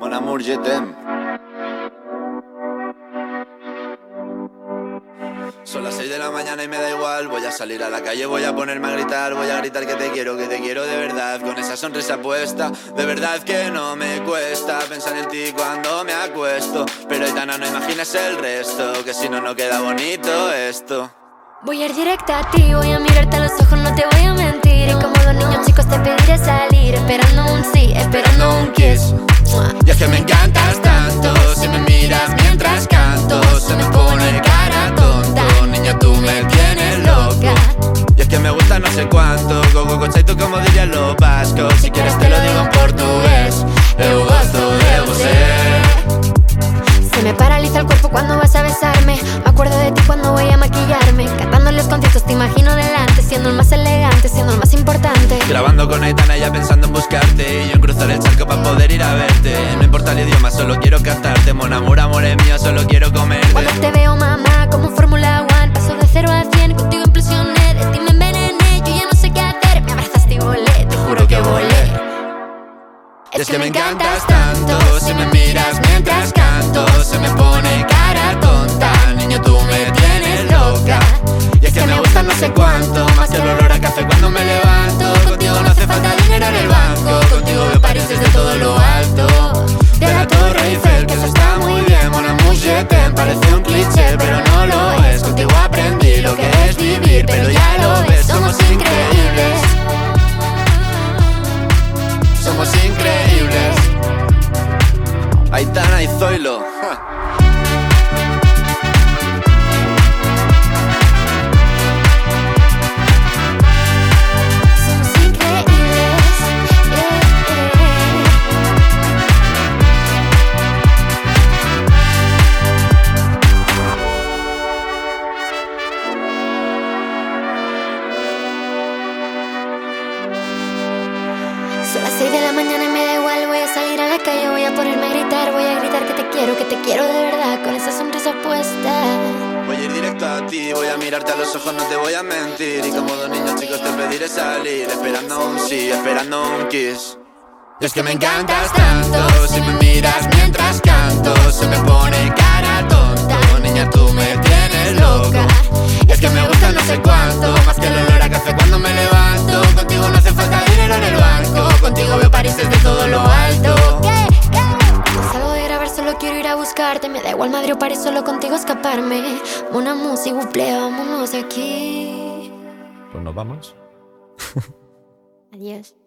Mon amour, je t'aime. Son las 6 de la mañana y me da igual. Voy a salir a la calle, voy a ponerme a gritar. Voy a gritar que te quiero de verdad. Con esa sonrisa puesta, de verdad que no me cuesta pensar en ti cuando me acuesto. Pero Aitana, no imagines el resto, que si no, no queda bonito esto. Voy a ir directa a ti, voy a mirarte a los ojos, no te voy a mentir. Y como dos niños chicos te pediré salir, esperando un sí, esperando un kiss. Y es que me encantas tanto, si me miras mientras canto, se me pone cara tonta. Niña, tú me tienes loca. Y es que me gusta no sé cuánto, go conceito como dirían los vascos. Si quieres te lo digo en portugués, eu gosto de você. Se me paraliza el cuerpo cuando vas a besarme. Me acuerdo de ti cuando voy a maquillarme. Cantando en los conciertos te imagino delante, siendo el más elegante, siendo el más importante. Grabando con Aitana, ya pensando en buscarte, y yo en cruzar el charco para poder ir a verte. No importa el idioma, solo quiero cantarte. Mon amour, amor es mío, solo quiero comerte. Cuando te veo, mamá, como en Fórmula 1, paso de 0 a 100, contigo implosioné. De ti me envenené, yo ya no sé qué hacer. Me abrazaste y volé, te juro que volé. Es que me encantas tanto, si me miras mientras canto, se me pone cara tonta. Niño, tú me tienes loca. Y es que me gusta no sé cuánto, más que el olor a café cuando me levanto. Contigo no hace falta dinero en el banco, contigo veo París desde todo lo alto. De la Torre Eiffel, que eso está muy bien. Mon amour, je t'aime, parece un cliché, pero no lo es. Contigo aprendí lo que es vivir, pero ya lo ves, somos increíbles. Somos increíbles. Aitana y Zoilo. Somos increíbles, Son las 6 de la mañana y me da igual. Voy a salir a la calle, voy a ponerme a gritar. Voy a gritar que te quiero de verdad, con esa sonrisa puesta. Voy a ir directo a ti, voy a mirarte a los ojos, no te voy a mentir. Y como dos niños chicos te pediré salir, esperando un sí, esperando un kiss. Y es que me encantas tanto, si me miras mientras canto, se me pone cara tonta. Niña, tú me tienes loca. Y es que me gusta no sé cuánto, más que el olor a café cuando me levanto. Contigo no hace falta dinero en el banco, contigo veo París desde todo lo alto. Cuando salgo de grabar solo quiero ir a buscarte. Me da igual Madrid o París, solo contigo escaparme. Mon amour, s'il vous plaît, vámonos de aquí. Pues nos vamos. Adiós.